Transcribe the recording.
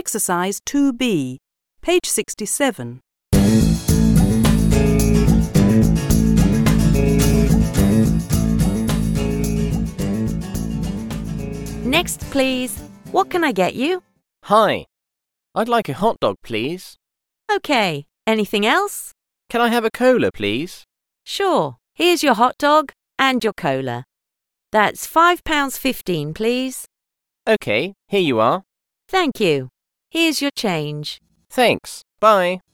Exercise 2B, page 67. Next, please. What can I get you? Hi. I'd like a hot dog, please. OK. Anything else? Can I have a cola, please? Sure. Here's your hot dog and your cola. That's £5.15, please. OK, here you are. Thank you. Here's your change. Thanks. Bye.